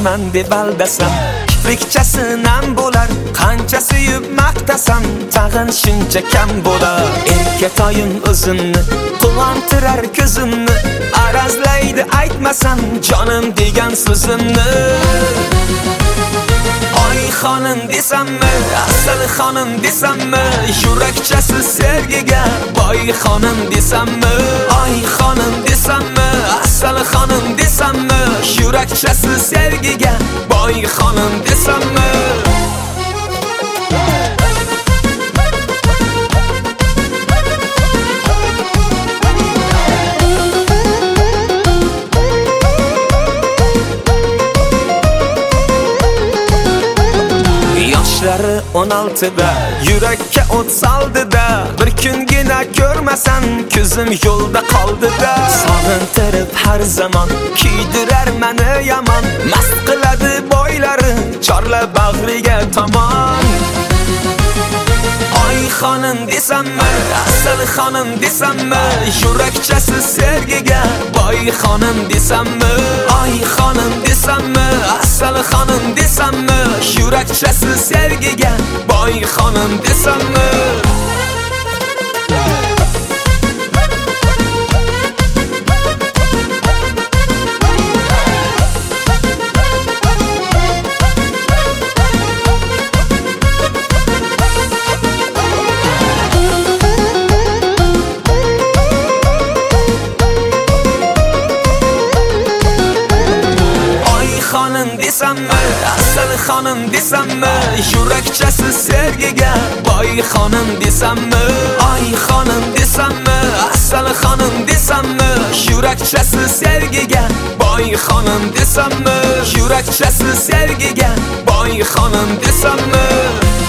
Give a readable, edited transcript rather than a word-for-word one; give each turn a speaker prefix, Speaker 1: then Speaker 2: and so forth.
Speaker 1: qilaman deb aldasam, kiprikchasinam bo'lar, qancha suyib maqtasam, tag'in shuncha kam bo'lar. Erkatoyim o'zimni quvontirar ko'zimni, arazlaydi aytmasam jonim degan so'zimni. Oy xonim desammi, asal xonim desammi, yurakchasi sevgiga boy xonim desammi. Oy xonim desammi, asal xonim desammi, yurakchasi sevgiga boy xonim desammi. Yoshlari 16da, yurakka o't soldida, bir kungina ko'rmasan ko'zim yo'lda qoldida. Sog'intirib har zamon kiydirar meni yomon, mast qiladi boylari chorla bag'riga tomon. Oy xonim desammi, asal xonim desammi, yurakchasi sevgiga boy xonim desammi. Oy xonim desammi, asal xonim desammi, yurakchasi sevgiga boy xonim desammi. Xonim desammi, asal xonim desammi, yurakchasi sevgiga boy xonim desammi. Oy xonim desammi, asal xonim desammi, yurakchasi sevgiga boy xonim desammi, yurakchasi sevgiga boy xonim desammi.